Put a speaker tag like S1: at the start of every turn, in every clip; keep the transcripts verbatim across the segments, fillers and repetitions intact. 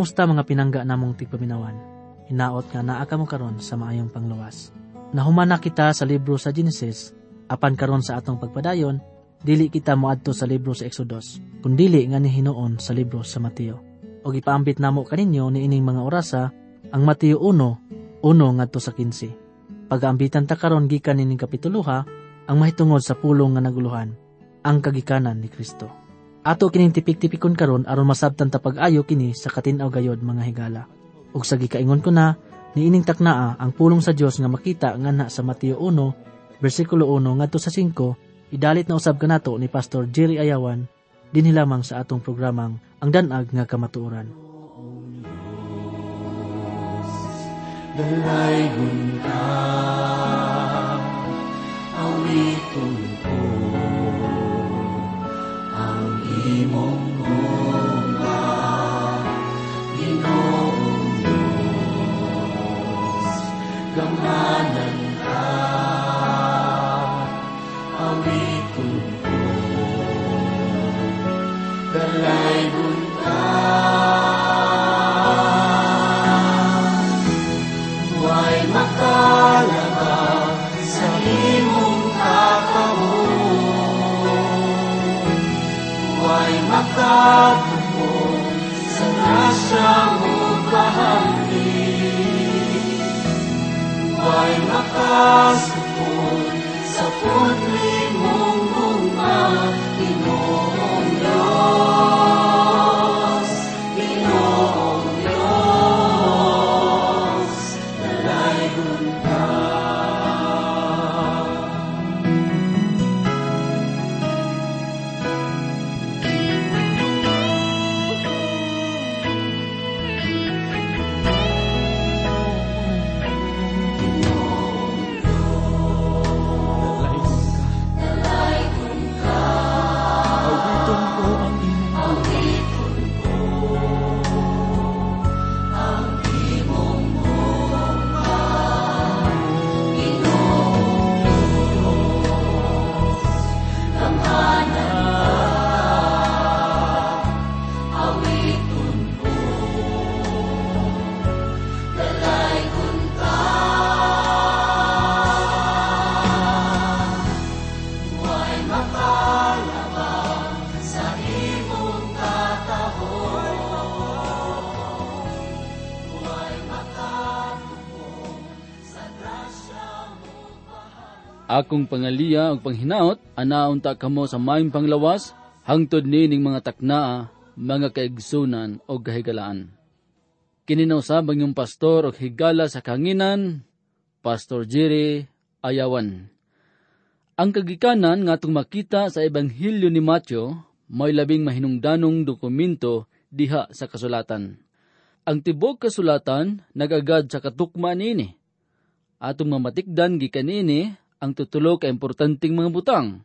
S1: Kumusta mga pinangga namong tigpaminawan? Hinaot nga naa kamo karon sa maayong pangluwas. Nahumana kita sa libro sa Genesis, apan karon sa atong pagpadayon, dili kita moadto sa libro sa Exodus, kundili nga ni hinuon sa libro sa Mateo. O ipaambit namo kaninyo ni ining mga orasa ang Mateo one, uno ngadto sa quince. Pag-aambitan ta karon gikan ining kapituluha ang mahitungod sa pulong nga naguluhan, ang kagikanan ni Kristo. Ato kining tipik-tipikon karon aron masabtan ta pag-ayo kini sa katin-aw gayod mga higala. Ug sa gikaingon ko na ni ining taknaa ang pulong sa Dios nga makita nganha sa Mateo one, bersikulo one ngadto sa singko, idalit na usab kanato ni Pastor Jerry Ayawan dinhi lamang sa atong programang Ang Danag nga Kamatuoran.
S2: Dalaygon ka, awiton ko ang imong ngumba, Ginoong Diyos. Gamanan ka, awiton ko, dalaygon ka. Makalaba sa imong kakahon, huwag makatupon sa grasya mo bahagi, huwag makasupon sa putli mong bunga, Ginoong Diyos, Ginoong Diyos, dalaygon ka.
S3: Akong pangaliya ug panghinaot, anaunta kamo sa maayong panglawas, hangtod nining mga taknaa, mga kaigsunan o kahigalaan. Kininausab ang iyong pastor o higala sa kanginan, Pastor Jerry Ayawan. Ang kagikanan nga itong makita sa Ebanghelyo ni Mateo, may labing mahinungdanong dokumento diha sa kasulatan. Ang tibok kasulatan nagagad sa katukma niini. Atong mamatikdan gikan niini ang tutulo ka importanteng mga butang.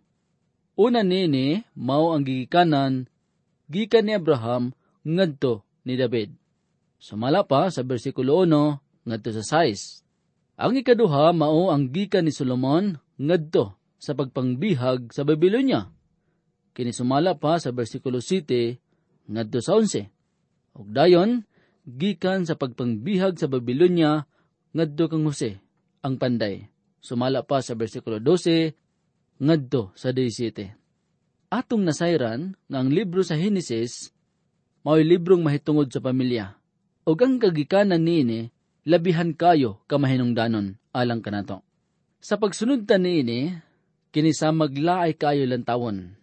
S3: Una nini, mao ang gigikanan, gikan ni Abraham, ngadto ni David. Sumala pa sa bersikulo one, ngadto sa sais. Ang ikaduha, mao ang gikan ni Solomon, ngadto sa pagpangbihag sa Babylonia. Kinisumala pa sa bersikulo seven, ngadto sa eleven. Ug dayon, gikan sa pagpangbihag sa Babylonia, ngadto kang Jose, ang panday. Sumala pa sa bersikulo twelve, ngadto sa seventeen. Atong nasayran nga ang libro sa Genesis mao'y librong mahitungod sa pamilya. Ug ang kagikanan niini labihan kayo kamahinungdanon alang kanato. Sa pagsunod ta niini kini sa maglaay kayo lantawon.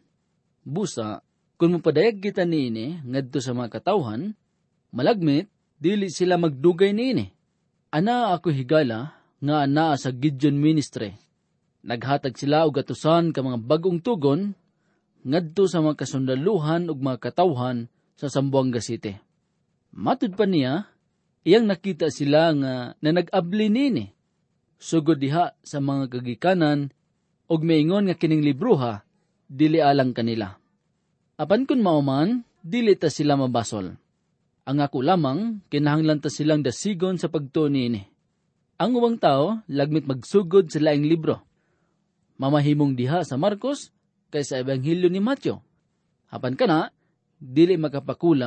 S3: Busa kun mopadayag kita niini ngadto sa mga katawhan, malagmit dili sila magdugay niini. Ana ako higala nga anaa sa Gideon Ministry. Naghatag sila og atusan ka mga bagong tugon ngadto sa mga kasundaluhan ug mga katawhan sa Zamboanga City. Matud pa niya, iyang nakita sila nga na nag-abli nini. Sugod diha sa mga kagikanan ug maingon nga kining libruha dili alang kanila. Apan kun mauman, dili ta sila mabasol. Ang ako lamang kinahanglan ta silang dasigon sa pagtuo niini. Ang ubang tao, lagmit magsugod sa laing libro. Mamahimong diha sa Marcos, kaysa Ebanghelyo ni Mateo. Hapan kana, dili makapakulang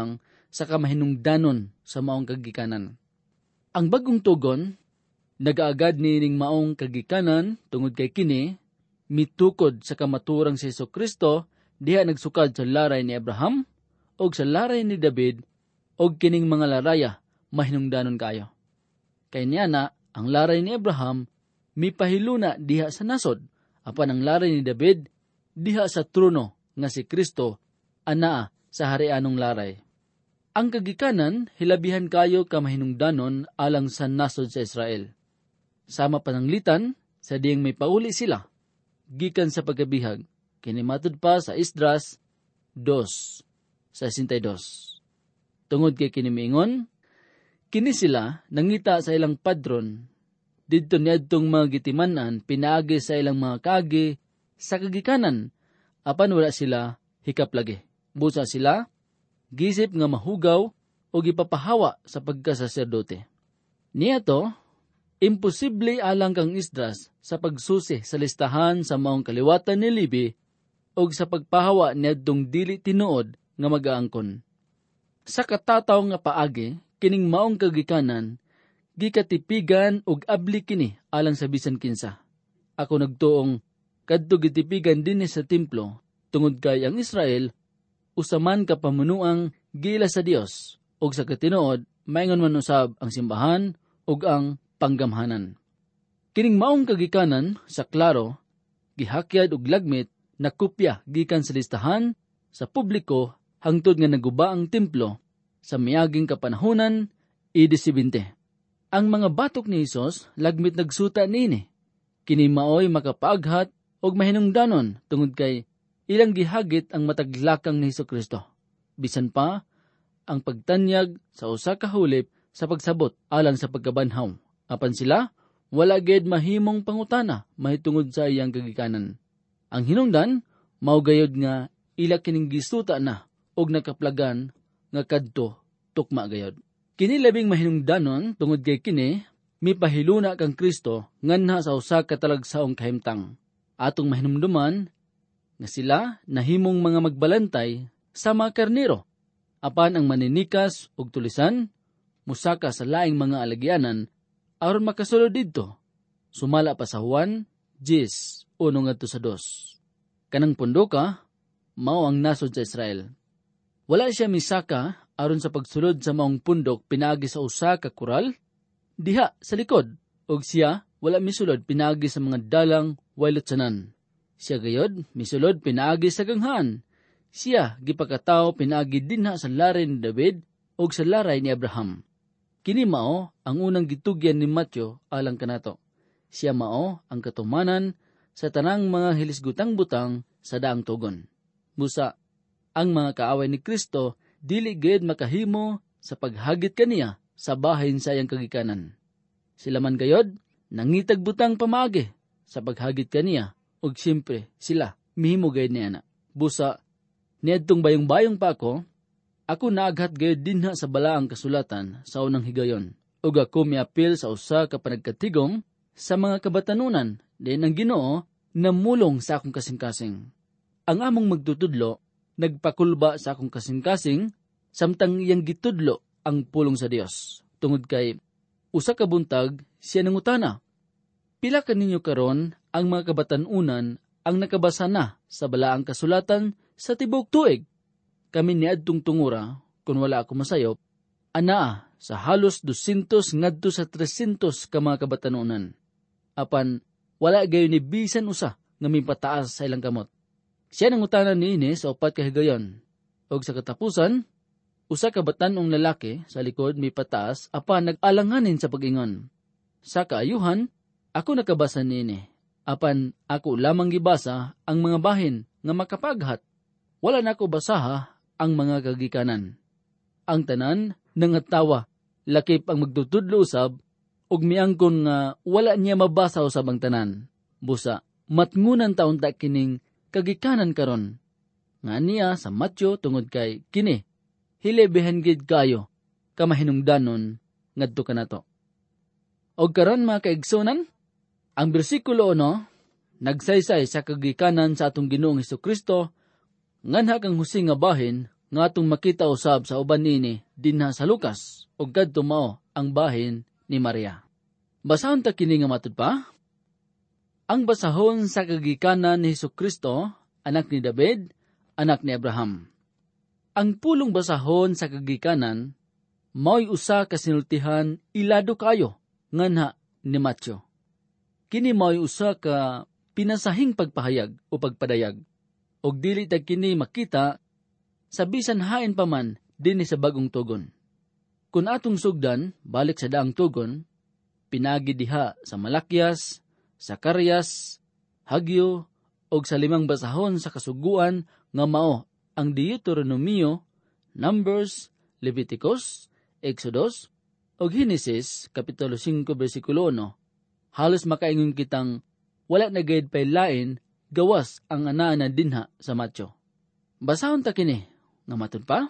S3: sa kamahinungdanon sa maong kagikanan. Ang bagong tugon, nagaagad nining maong kagikanan tungod kay kini, mitukod sa kamaturang si Jesucristo, diha nagsukad sa laray ni Abraham, o sa laray ni David, o kining mga laraya, mahinungdanon kayo. Kay niya na, ang laray ni Abraham, mipahiluna diha sa nasod, apan ang laray ni David, diha sa trono nga si Kristo, anaa sa harianong laray. Ang kagikanan, hilabihan kayo kamahinungdanon alang sa nasod sa Israel. Sama pananglitan, sa diyang may pauli sila, gikan sa pagkabihag, kinimatod pa sa Esdras two, sesenta y dos. Tungod kay kinimiingon, kini sila nangita sa ilang padron, didto niadtong mga gitimanan, pinaagi sa ilang mga kagi, sa kagikanan, apan wala sila hikaplagi. Busa sila, gisip nga mahugaw o gipapahawa sa pagkasaserdote. Niya to, imposible alang kang Esdras sa pagsusi sa listahan sa maong kaliwatan ni Levi o sa pagpahawa niadtong dili tinuod nga mag-aangkon. Sa katataw nga paagi, kining maong kagikanan, gikatipigan og abli kini alang sa bisan kinsa. Ako nagtuong kadto gitipigan dinhi sa templo tungod kay ang Israel usaman ka pamunuang gila sa Dios ug sa katinuod maingon man usab ang simbahan ug ang panggamhanan. Kining maong kagikanan sa klaro gihakyad og lagmit na kopya gikan sa listahan sa publiko hangtod nga naguba ang templo sa miaging kapanahunan twenty-seven. Ang mga batok ni Hesus lagmit nagsuta nini. Kini maoy makapaaghat og mahinungdanon tungod kay ilang gihagit ang mataglakang ni Jesucristo. Bisan pa ang pagtanyag sa usa ka hulip sa pagsabot alang sa pagkabanhaw. Apan sila wala gid mahimong pangutana mahitungod sa iyang kagikanan. Ang hinungdan mao gayud nga ila kining gisuta na og nakaplagan nga kadto tukma gayud. Kini labing mahinungdanon tungod kay kini mipahiluna kang Kristo nganha sa usa ka talagsaong kahimtang. Atong mahinumduman nga sila nahimong mga magbalantay sa mga karnero. Apan ang maninikas ug tulisan musaka sa laing mga alagyanan aron makasulod didto. Sumala pa sa Juan ten, one ngadto sa two. Kanang pundoka mao ang nasod sa Israel. Wala siya misaka aron sa pagsulod sa maong pundok pinaagi sa usa ka kural diha sa likod, ug siya wala misulod pinaagi sa mga dalang wailotsanan. Siya gayod misulod pinaagi sa ganghaan. Siya gipakatawo pinaagi dinha sa laray ni David ug sa laray ni Abraham. Kini mao ang unang gitugyan ni Matthew alang kanato. Siya mao ang katumanan sa tanang mga hilisgutang butang sa daang tugon. Busa ang mga kaaway ni Kristo dili gayud makahimo sa paghagit kaniya sa bahin sa iyang kagikanan. Sila man gayod nangitag butang pamaagi sa paghagit kaniya ug siyempre sila mihimo gayud niya na. Busa niadtong bayong-bayong pa ako, ako naaghat gayud dinha sa balaang kasulatan sa unang higayon. Ug ako miapil sa usa ka panagkatigom sa mga kabatanunan din ang Ginoo namulong sa akong kasing-kasing. Ang among magtutudlo nagpakulba sa akong kasing-kasing samtang iyang gitudlo ang pulong sa Dios. Tungod kay usa ka buntag siya nangutana, pila kaninyo karon ang mga kabatanunan ang nakabasa na sa balaang kasulatan sa tibuok tuig? Kami niadtong tungura, kung wala ako masayop, anaa sa halos dosyentos ngadto sa tresyentos ka mga kabatanunan. Apan wala gayon ni bisan usa nga mipataas sa ilang kamot. Siya nangutana niini sa upat ka higayon. Og sa katapusan, usa ka batanong lalaki sa likod mipataas apan nag-alanganin sa pag-ingon. Sa kaayuhan, ako nakabasa niini. Apan ako lamang gibasa ang mga bahin nga makapaghat. Wala na ako basaha ang mga kagikanan. Ang tanan nangatawa, lakip ang magtutudlo usab ug miangkon nga wala niya mabasa usab ang tanan. Busa matngunan taon ta kining kagikanan karon. Nga niya sa Matthew tungod kay kini hilebihan gid kayo kamahinungdanon ngadto kanato. Og karon mga kaigsunan, ang bersikulo one nagsaysay sa kagikanan sa atong Ginoong Hesukristo nganha kang husing nga bahin nga atong makita usab sa uban nini dinha sa Lucas ug kadto mao ang bahin ni Maria. Basahon ta kini nga matud pa. Ang basahon sa kagikanan ni Hesukristo, anak ni David, anak ni Abraham. Ang pulong basahon sa kagikanan mao'y usa ka sinultihan ilado kayo nganha ni Matthew. Kini mao'y usa ka pinasahing pagpahayag o pagpadayag, og dili ta kini makita sa bisan hain pa man dinhi sa bagong tugon. Kung atong sugdan balik sa daang tugon, pinagi diha sa Malakyas, Zacarias, Hagyo, og sa limang basahon sa kasuguan nga mao ang Deuteronomio, Numbers, Leviticus, Exodus, og Genesis, Kapitulo five, versikulo one, halos makaingon kitang wala na gayud pay lain gawas ang ana na dinha sa Matthew. Basahon ta kini nga matud pa.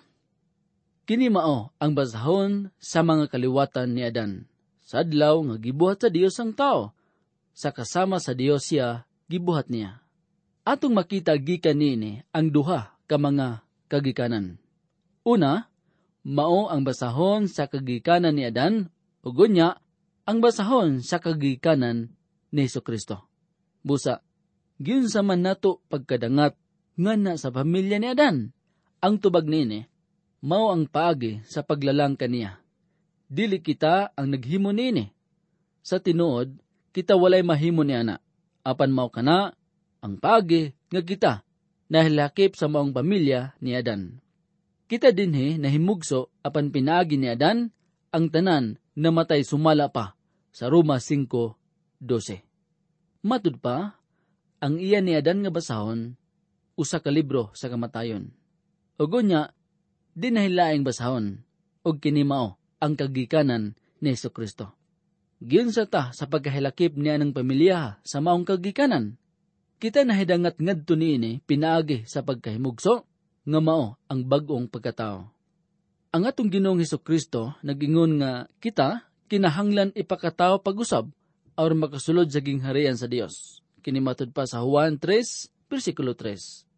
S3: Kini mao ang basahon sa mga kaliwatan ni Adan. Sa adlaw nga gibuhat sa Dios ang tao, sa kasama sa Dios siya gibuhat niya. Atong makita gikan niini ang duha ka mga kagikanan. Una, mao ang basahon sa kagikanan ni Adan, ug unya ang basahon sa kagikanan ni Hesukristo. Busa, giunsa man nato pagkadangat ngana sa pamilya ni Adan. Ang tubag niini mao ang paagi sa paglalang kaniya. Dili kita ang naghimo niini. Sa tinuod, kita walay mahimo ni ana. Apan mao kana ang paagi nga kita nahilakip sa maong pamilya ni Adan. Kita dinhi nahimugso apan pinaagi ni Adan ang tanan namatay sumala pa sa Roma five twelve. Matud pa, ang iya ni Adan nga basahon usa ka libro sa kamatayon. Ug unya dinahilaing basahon og kini mao ang kagikanan ni Hesukristo. Giunsa ta sa pagkahilakip niya ng pamilya sa maong kagikanan. Kita nahidangat ngadto niini pinaagi sa pagkahimugso nga mao ang bag-ong pagkatao. Ang atong Ginoong Hesukristo nagingon nga kita kinahanglan ipakatao pag-usab aron makasulod sa gingharian sa Dios. Kini matud pa sa Juan three, versikulo three.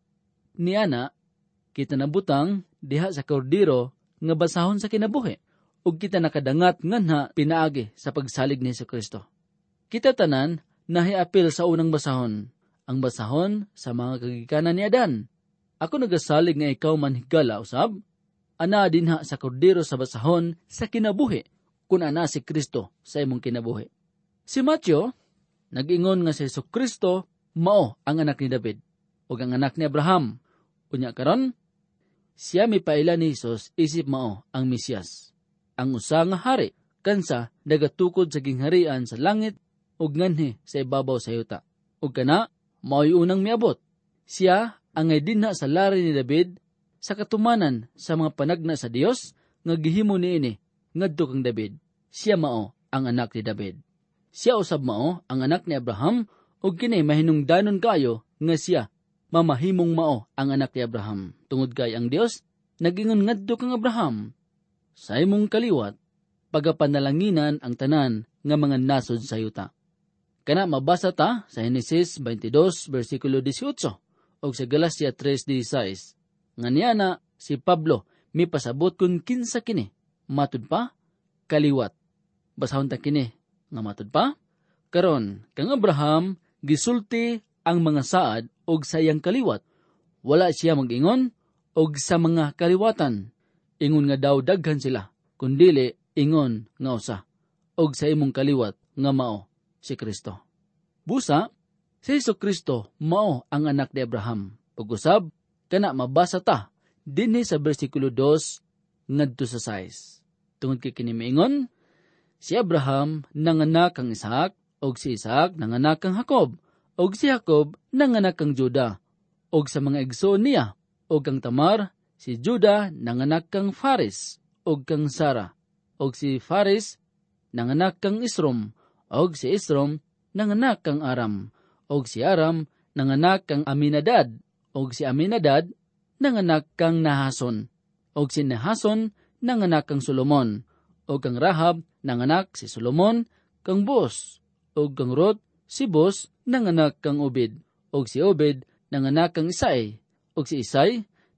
S3: Niana kita nabutang diha sa kordero nga basahon sa kinabuhi ug kita nakadangat nganha pinaagi sa pagsalig ni Hesukristo. Kita tanan nahiapil sa unang basahon, ang basahon sa mga kagikanan ni Adan. Ako nagasalig nga ikaw manhigala usab, ana dinha sa kordero sa basahon sa kinabuhi, kun ana si Kristo sa imong kinabuhi. Si Matthew nag-ingon nga si Hesukristo mao ang anak ni David ug ang anak ni Abraham. Unya karon, siya mipaila ni Jesus isip mao ang Mesiyas, ang usa nga hari kansa nagatukod sa gingharian sa langit ug nganhi sa ibabaw sa yuta. Ug kana mao'y unang miabot. Siya ang dinha sa lari ni David sa katumanan sa mga panagna sa Dios nga gihimo niini ngadto kang David. Siya mao ang anak ni David. Siya usab mao ang anak ni Abraham ug kini mahinungdanon kayo nga siya mamahimong mao ang anak ni Abraham. Tungod kay ang Dios nagingon ngadto kang Abraham, sa imong kaliwat pagapanalanginan ang tanan nga mga nasod sa yuta. Kana mabasa ta sa Genesis twenty-two versikulo eighteen o sa Galacia three sixteen. Nga niya na si Pablo mipasabot kun kinsa kini, matud pa, kaliwat. Basahon ta kini, nga matud pa, karon kang Abraham gisulti ang mga saad og sa iyang kaliwat. Wala siya mag-ingon og sa mga kaliwatan. Ingon nga daw daghan sila, kundili ingon nga usa, og sa imong kaliwat nga mao si Kristo. Busa, si Hesukristo mao ang anak ni Abraham. Pag-usab, kana mabasa ta dinhi sa bersikulo two ngadto sa six. Tungod kay kini miingon, si Abraham nanganak kang Isaac, og si Isaac nanganak kang Jacob, og si Jacob nanganak kang Juda, og sa mga igsoon niya, og kang Tamar, si Juda nanganak kang Fares, og kang Sara, og si Fares nanganak kang Isrom, og si Isrom nanganak kang Aram, og si Aram nanganak kang Aminadad, og si Aminadad nanganak kang Nahason, og si Nahason nanganak kang Solomon, og kang Rahab nanganak si Solomon kang Boaz, og kang Ruth si Boaz nanganak kang Obed, og si Obed nanganak kang Isai, og si Isai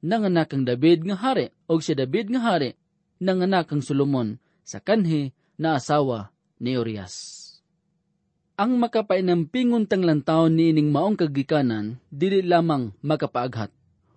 S3: nanganak ang David nga hari, og si David nga hari nanganak ang Solomon sa kanhi na asawa ni Urias. Ang makapainampingon tang lantaw ni ining maong kagikanan, dili lamang makapaaghat.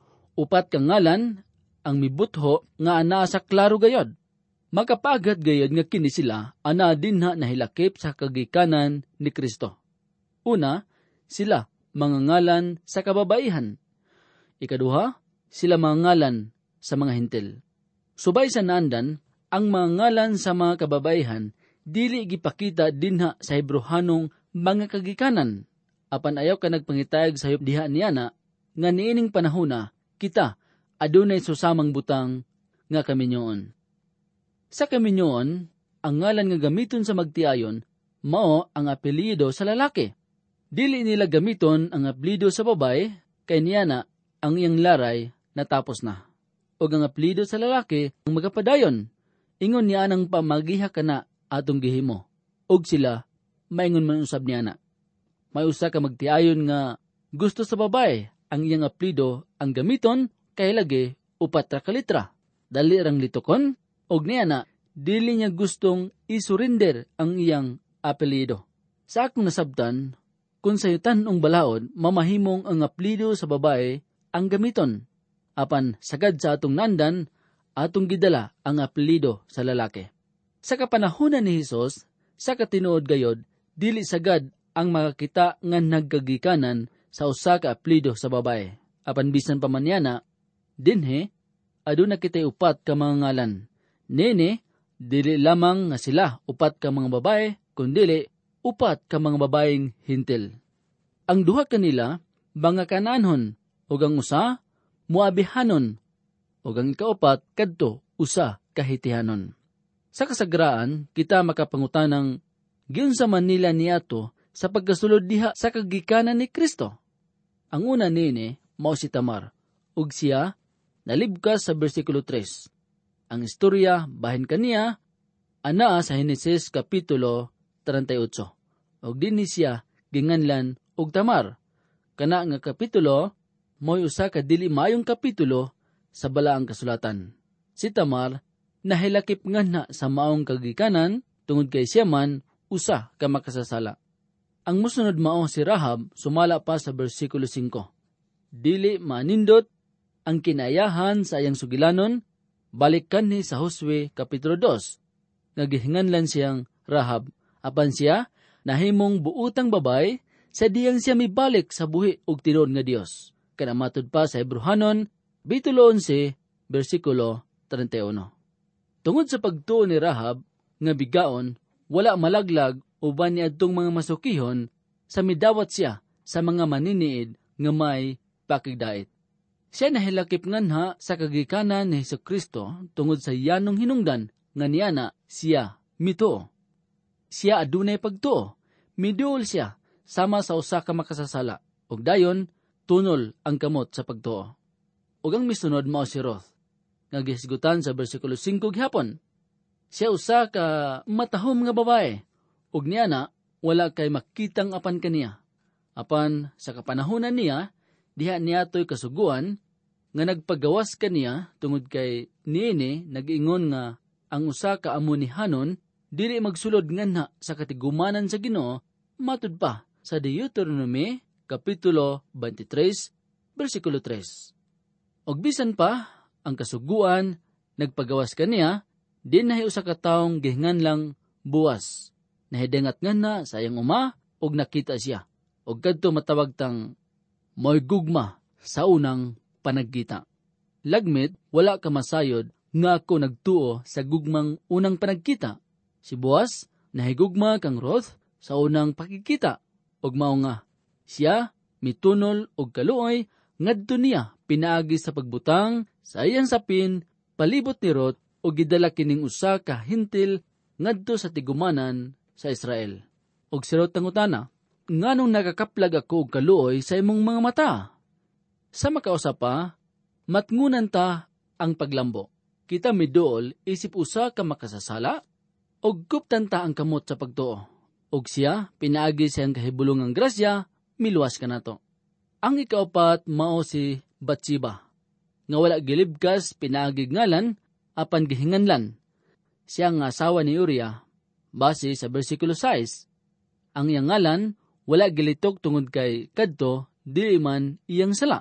S3: Upat ka ngalan ang mibutho nga anaa sa klaro gayod. Makapaaghat gayod nga kini sila ana dinha nahilakip sa kagikanan ni Kristo. Una, sila mga ngalan sa kababaihan. Ikaduha, sila mga ngalan sa mga hintil. Subay sa naandan, ang mga ngalan sa mga kababaihan dili gipakita dinha sa Hebrehanong mga kagikanan. Apan ayaw ka nagpangitayag sa diha niyana nga niining panahona kita adunay susamang butang nga kaminyoon. Sa kaminyoon, ang ngalan nga gamiton sa magtiayon mao ang apelyido sa lalaki. Dili nila gamiton ang apelyido sa babae kay niyana ang iyang laray natapos na. O ang apelyido sa lalaki ang magapadayon. Ingon niya nang pamagiha ka na atong gihimo. Og sila, maingon man usab niya na. May usa ka magtiayon nga gusto sa babae ang iyang apelyido ang gamiton kay lagi upat ra ka litra. Dali rang litokon, og niya na, dili niya gustong isurinder ang iyang apelyido. Sa akong nasabtan, kung sayutan ong balaod, mamahimong ang apelyido sa babae ang gamiton. Apan sagad sa atong nandan, atong gidala ang apelyido sa lalaki. Sa kapanahunan ni Hesus, sa katinuod gayod, dili sagad ang makakita nga nagkagikanan sa usa ka apelyido sa babae. Apan bisan pa man yana, dinhe, aduna kitay upat ka mga ngalan. Nene, dili lamang nga sila upat ka mga babae, kundili upat ka mga babaeng hintil. Ang duha kanila, mga kananhon, ug ang usa, muabihanon, ug ang ikaupat, kadto, usa, kahitihanon. Sa kasagraan, kita makapangutanang, giunsa man nila niyato sa pagkasulod diha sa kagikanan ni Kristo. Ang una nini, mao si Tamar, ug siya, nalibkas sa bersikulo tres. Ang istorya, bahin kaniya, anaa sa Henesis Kapitulo thirty-eight. Og dinhi siya, ginganlan, og Tamar. Kana nga kapitulo, mo'y usa ka dili mayong kapitulo sa balaang kasulatan. Si Tamar, nahilakip nganha sa maong kagikanan, tungod kay siya man, usa ka makasasala. Ang musunod mao si Rahab, sumala pa sa bersikulo five. Dili manindot ang kinayahan sa iyang sugilanon, balik kanhi sa Josue Kapitulo two. Nagihinganlan siyang Rahab, apan siya, nahimong buutang babay, sa diyang siya mibalik sa buhi ug tinuod nga Dios. Kanamatod pa sa Hebrehanon, Kapitulo eleven, bersikulo thirty-one. Tungod sa pagtuo ni Rahab, nga bigaon, wala malaglag uban ni adtong mga masukihon sa midawat siya sa mga maniniid nga may pakigdait. Siya nahilakip nganha sa kagikanan ni Hesukristo tungod sa yanong hinungdan nga niyana siya mituo. Siya adunay pagtuo, miduol siya sama sa usa ka makasasala, ug dayon tunol ang kamot sa pagtuo. Ug ang misunod mao si Ruth, nga gisgutan sa bersikulo five gihapon. Siya usa ka matahom nga babae, ug niyana wala kay makitang apan kaniya. Apan sa kapanahunan niya, diha niyatoy kasuguan nga nagpagawas kaniya tungod kay niini nag-ingon nga ang usa ka amunihanon dili magsulod nganha sa katigumanan sa Ginoo, matud pa sa Deuteronomy Kapitulo twenty-three, bersikulo three. Og bisan pa ang kasuguan nagpagawas kaniya, din nahi usa ka taong gihingan lang buwas. Nahidangat nganha sa iyang uma og nakita siya. Og kadto matawag tang moy gugma sa unang panagkita. Lagmit wala ka masayod nga ako nagtuo sa gugmang unang panagkita. Si Boaz nahigugma kang Ruth sa unang pakikita. Og mao nga siya mitunol og kaluoy ngadto niya pinaagi sa pagbutang sa iyang sapin palibot ni Ruth og gidala kining usa ka hintil ngadto sa tigumanan sa Israel. Og si Ruth tangutana, nganong nakakaplag ako og kaluoy sa imong mga mata? Sa makausap pa, matngunan ta ang paglambo. Kita miduol isip usa ka makasasala og kuptan ta ang kamot sa pagtuo. Og siya pinaagi siyang kahibulungang grasya, miluwas ka nato. Ang ikaapat mao si Bathsheba. nga wala gilibkas pinaagig ngalan apan gihinganlan. Siya nga asawa ni Uriah, base sa bersikulo six. Ang iyang ngalan wala gilitok tungod kay kadto dili man iyang sala.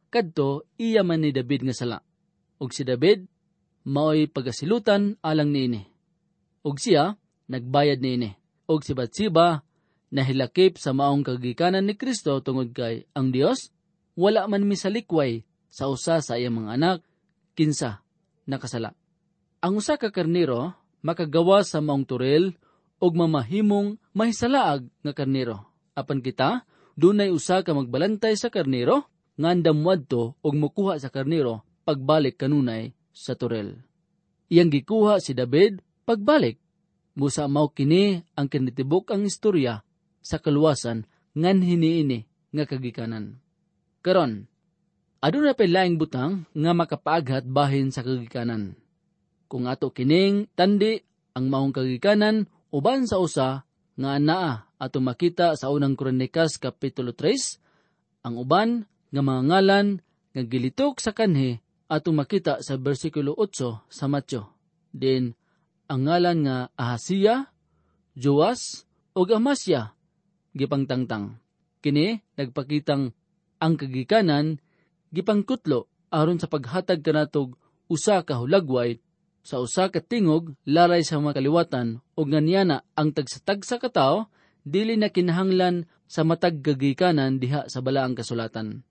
S3: Kadto iya man ni David nga sala. Ug si David maoy pagasilutan alang niini. Ug siya nagbayad niini. Ug si Bathsheba nahilakip sa maong kagikanan ni Kristo tungod kay ang Dios wala man misalikway sa usa sa iyang mga anak kinsa nakasala. Ang usa ka karnero makagawa sa maong turil ug mamahimong mahisalaag nga karnero. Apan kita dunay usa ka magbalantay sa karnero nga andam moadto ug mokuha sa karnero pagbalik kanunay sa turil. Iyang gikuha si David pagbalik. Busa mao kini ang kinitibuk ang istorya sa kaluwasan ngan hiniini nga kagikanan. Karon, aduna pay laing butang nga makapaaghat bahin sa kagikanan. Kung ato kining tandi ang maong kagikanan uban sa usa nga anaa ato makita sa unang Kronikas kapitulo three, ang uban nga mga ngalan nga gilitok sa kanhi ato makita sa bersikulo eight sa Mateo. Din ang ngalan nga Ahasiya, Joas, o Amasya, gipangtangtang. Kini nagpakitang ang kagikanan gipangkutlo aron sa paghatag kanatog usa ka hulagway sa usa ka tingog laray sa mga kaliwatan ug nganiyana ang tagsatag sa katao dili na kinahanglan sa matag kagikanan diha sa balaang kasulatan.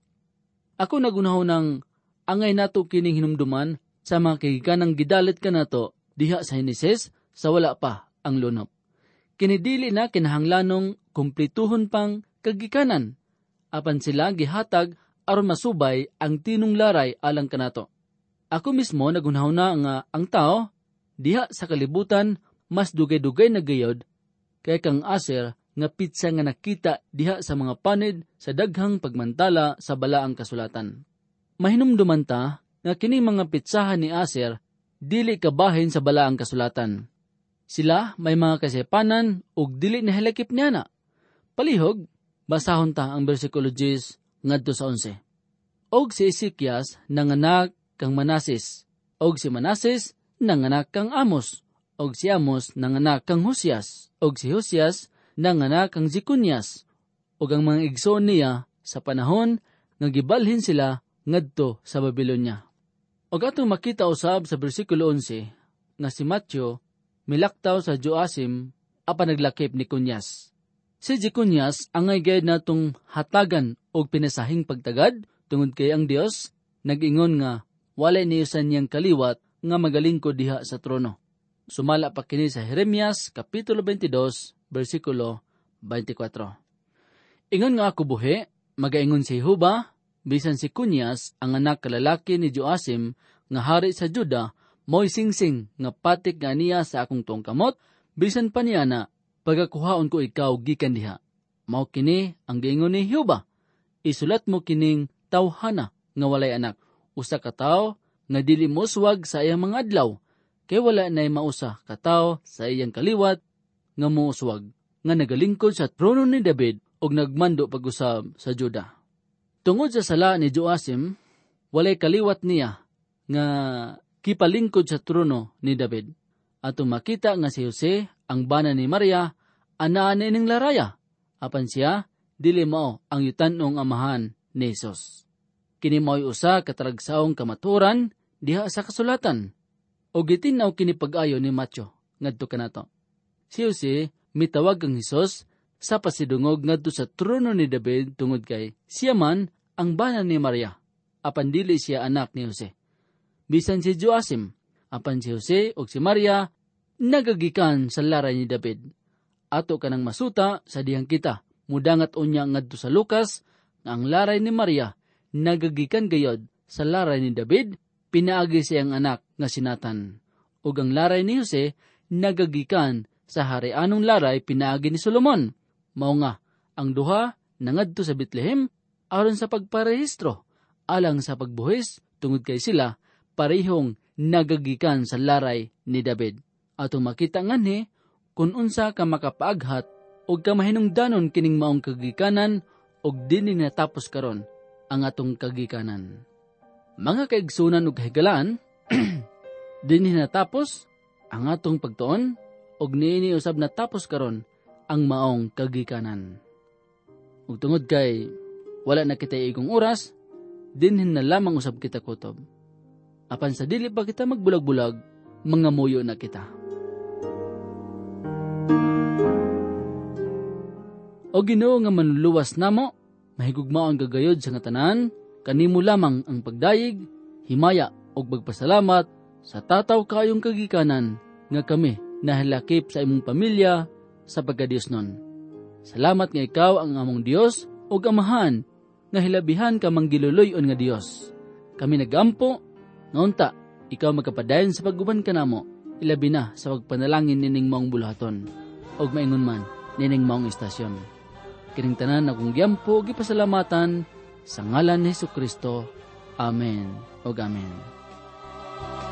S3: Ako nagunahon ng angay nato kining hinumduman sa mga kagikanang gidalit kanato diha sa Henesis sa wala pa ang lunop. Kinidili na kinahanglanong kumplituhon pang kagikanan. Apan sila gihatag aron masubay ang tinong laray alang kanato. Ako mismo nagunahon na nga ang tao diha sa kalibutan mas dugay-dugay na gayod kay kang Aser nga pitsa nga nakita diha sa mga panid sa daghang pagmantala sa balaang kasulatan. Mahinumduman ta nga kini mga pitsahan ni Aser dili kabahin sa balaang kasulatan. Sila may mga kasipanan ug dili nahilakip niya na. Palihog, basahon ta ang bersikulo ten ngadto sa eleven. Og si Ezekias nanganak kang Manases, og si Manases nanganak kang Amos, og si Amos nanganak kang Hosias, og si Hosias nanganak kang Zikonyas, og ang mga igsoon niya sa panahon nga gibalhin sila ngadto sa Babylonia. Og atong makita usab sa bersikulo eleven nga si Matthew milaktaw sa Joasim apan naglakip ni Kunyas. Si Jeconias angay gayud natong hatagan og pinasahing pagtagad tungod kay ang Dios nag-ingon nga walay niya sa niyang kaliwat nga magalingkod diha sa trono. Sumala pa kini sa Jeremias kapitulo twenty-two bersikulo twenty-four. Ingon nga ako buhi, magaingon si Jehovah, bisan si Kunyas ang anak kalalaki ni Joasim nga hari sa Juda mo'y singsing nga patik nga niya sa akong tuong kamot, bisan pa niya na pagakuhaon ko ikaw gikan diha. Mao kini ang giingon ni Jehovah, isulat mo kining tawhana nga walay anak, usa ka tawo nga dili mosuwag sa iyang mga adlaw, kay wala nay mausa ka tawo sa iyang kaliwat nga mouswag, nga nagalingkod sa trono ni David og nagmando pag-usab sa Juda. Tungod sa sala ni Joasim, walay kaliwat niya nga kipalingkod sa trono ni David. Ato makita nga si Jose, ang bana ni Maria, anaan ning laraya, apan siya dili mao ang yutan-ong amahan ni Jesus. Kini mao'y usa kataragsaong kamaturan diha sa kasulatan. O gitinaw kini pag-ayo ni Matthew ngadto kanato. Si Jose mitawag ang Jesus sa pasidungog ngadto sa trono ni David tungod kay siya man ang bana ni Maria, apan dili siya anak ni Jose. Bisan si Joasim, apan si Jose o si Maria nagagikan sa laray ni David. Ato kanang masuta sa dihang kita, mudangat unya ngadto sa Lucas, nga ang laray ni Maria nagagikan gayod sa laray ni David, pinaagi siyang anak nga si Nathan. Ug ang laray ni Jose nagagikan sa harianong laray pinaagi ni Solomon. Mao nga ang duha nangadto sa Bethlehem aron sa pagparehistro alang sa pagbuhis tungod kay sila parehong nagagikan sa laray ni David. Atong makita nganhi kung unsa ka makapaaghat og kamahinungdanon kining maong kagikanan og dinhi natapos karon ang atong kagikanan. Mga kaigsunan ug kahigalaan, dinhi natapos ang atong pagtuon og niini usab natapos karon ang maong kagikanan. Ug tungod kay wala na kita igong oras, dinhin na lamang usab kita kutob. Apan sa dili pa kita magbulag-bulag, mga muyo na kita. O Ginoo nga manluluwas namo, mahigugmao ang gagayod sa nga tanan, kanimo lamang ang pagdayig, himaya o pagpasalamat sa tataw kayong kagikanan nga kami nahalakip sa imong pamilya sa pagkadiyosnon. Salamat nga ikaw ang among Dios o Amahan nga hilabihan ka manggiluluyon nga Dios. Kami nagampo, naunta, ikaw magkapadayon sa pag-uban kanamo, ilabi na sa pagpanalangin nining maong buluhaton, o maingon man nining maong istasyon. Kining tanan akong giampo gipasalamatan sa ngalan ni Hesukristo. Amen o Amen.